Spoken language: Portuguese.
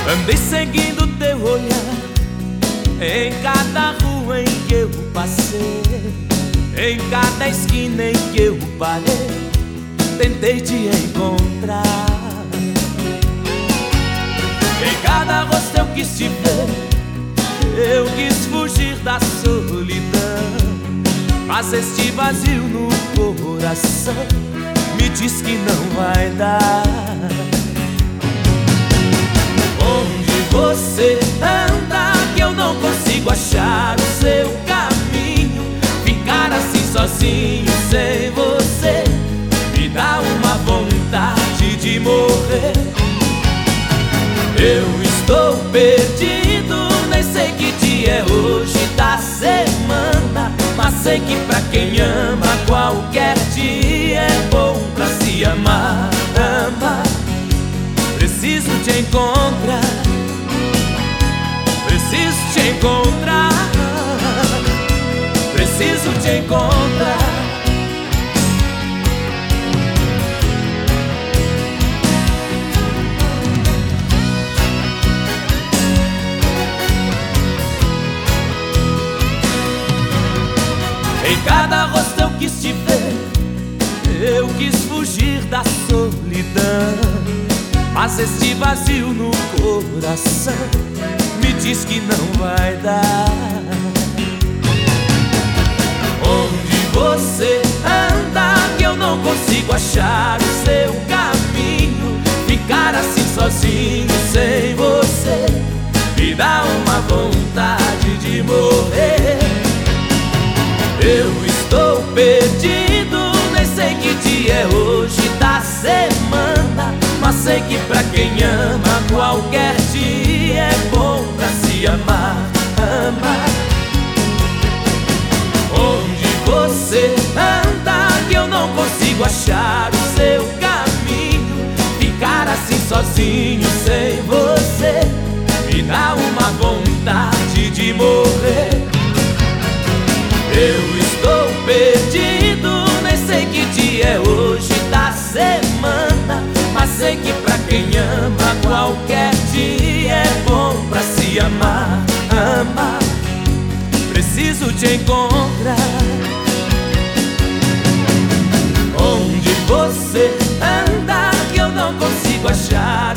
Andei seguindo teu olhar em cada rua em que eu passei, em cada esquina em que eu parei, tentei te encontrar. Em cada rosto eu quis te ver, eu quis fugir da solidão, mas este vazio no coração me diz que não vai dar. Onde você anda que eu não consigo achar o seu caminho? Ficar assim sozinho sem você me dá uma vontade de morrer. Eu estou perdido, nem sei que dia é hoje da semana, mas sei que pra quem ama qualquer dia é bom pra se amar. Amar. Preciso te encontrar, preciso te encontrar, preciso te encontrar. Em cada rosto eu quis te ver, eu quis fugir da solidão, mas este vazio no coração me diz que não vai dar. Onde você anda que eu não consigo achar o seu caminho? Ficar assim sozinho sem você me dá uma vontade de morrer. Eu estou perdido, nem sei que dia é hoje da semana, mas sei que pra quem ama qualquer dia é bom pra se amar. Amar. Onde você anda que eu não consigo achar o seu caminho? Ficar assim sozinho sem você me dá uma vontade de morrer. Eu estou perdido, nem sei que dia é hoje da semana, mas sei que pra quem ama qualquer dia é bom pra se amar. Amar. Preciso te encontrar. Onde você anda que eu não consigo achar